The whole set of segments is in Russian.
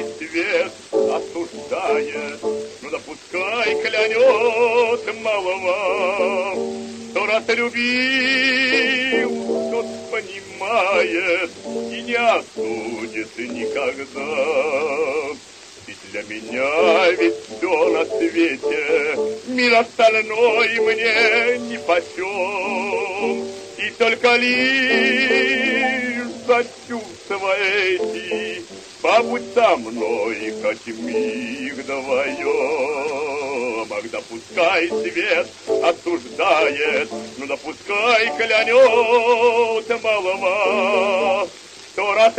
свет осуждает, ну да пускай клянет малого, кто раз любил, тот понимает и не осудит никогда. И для меня ведь все на свете, мир остальной мне нипочем. И только лишь за чувства эти побудь со мной хоть миг вдвоем. Ах, да пускай свет осуждает, ну да пускай клянет малого, кто раз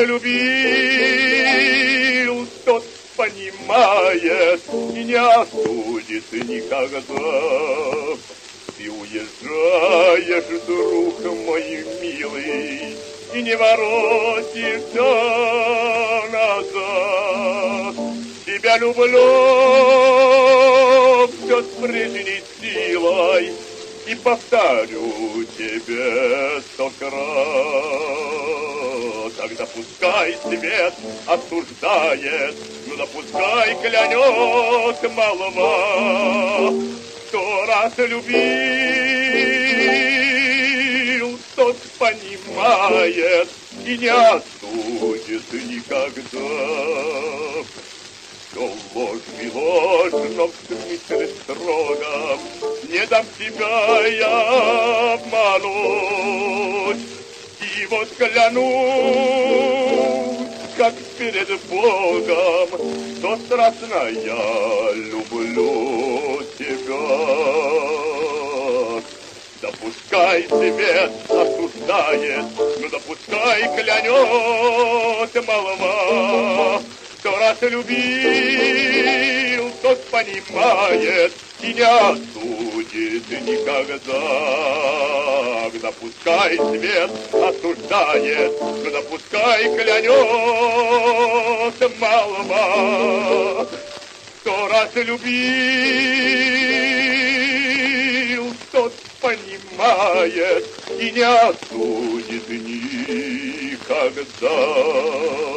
любил, тот понимает и не осудит никогда. Ты уезжаешь, друг мой милый, и не воротишься назад. Тебя люблю все с прежней силой и повторю тебе 100 крат. Тогда пускай свет осуждает, ну да пускай клянет малого, кто раз любил, тот понимает и не осудит никогда. Все ложь и ложь, но в смысле строго, не дам тебя я обмануть. И вот клянусь, как перед Богом, что страстно я люблю тебя. Да пускай свет осуждает, ну да пускай клянет малого, кто раз любил, тот понимает и не осудит никогда. Да пускай свет осуждает, да пускай клянет малого, кто раз любил, тот понимает и не осудит никогда.